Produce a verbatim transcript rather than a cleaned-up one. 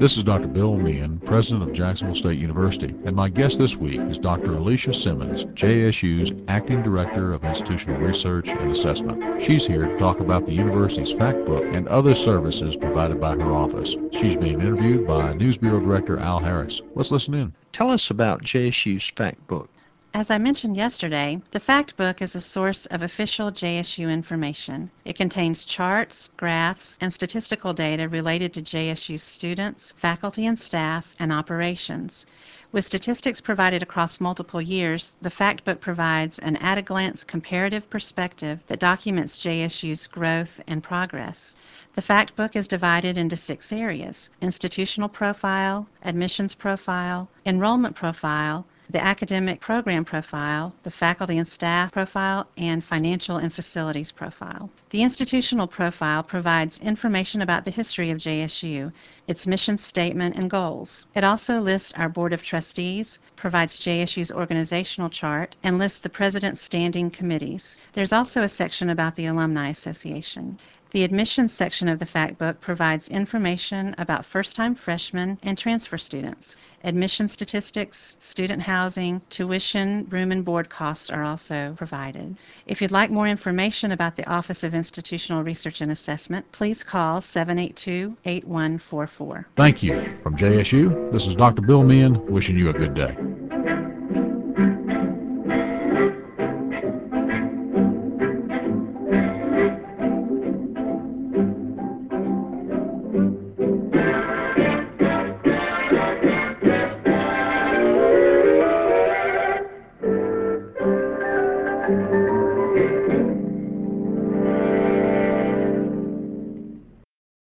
This is Doctor Bill Meehan, President of Jacksonville State University, and my guest this week is Doctor Alicia Simmons, J S U's Acting Director of Institutional Research and Assessment. She's here to talk about the university's fact book and other services provided by her office. She's being interviewed by News Bureau Director Al Harris. Let's listen in. Tell us about J S U's fact book. As I mentioned yesterday, the Fact Book is a source of official J S U information. It contains charts, graphs, and statistical data related to J S U students, faculty and staff, and operations. With statistics provided across multiple years, the Fact Book provides an at-a-glance comparative perspective that documents J S U's growth and progress. The Fact Book is divided into six areas: institutional profile, admissions profile, enrollment profile, the academic program profile, the faculty and staff profile, and financial and facilities profile. The institutional profile provides information about the history of J S U, its mission statement and goals. It also lists our Board of Trustees, provides J S U's organizational chart, and lists the President's standing committees. There's also a section about the Alumni Association. The admissions section of the Fact Book provides information about first-time freshmen and transfer students. Admission statistics, student housing, tuition, room and board costs are also provided. If you'd like more information about the Office of Institutional Research and Assessment, please call seven eight two, eight one four four. Thank you. From J S U, this is Doctor Bill Meehan, wishing you a good day.